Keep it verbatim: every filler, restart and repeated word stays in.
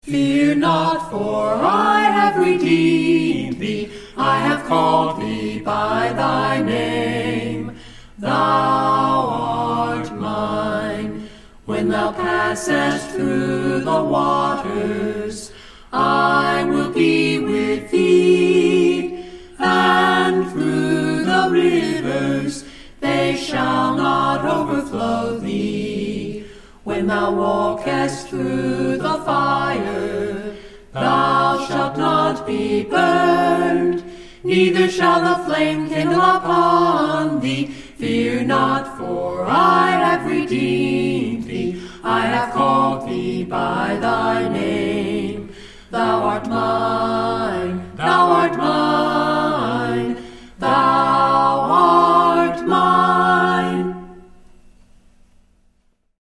Fear not, for I have redeemed thee, I have called thee by thy name. Thou art mine. When thou passest through the waters, I will be with thee, and through the rivers, they shall not overflow thee. When thou walkest through the fire, thou shalt not be burned, neither shall the flame kindle upon thee. Fear not, for I have redeemed thee, I have called thee by thy name. Thou art mine.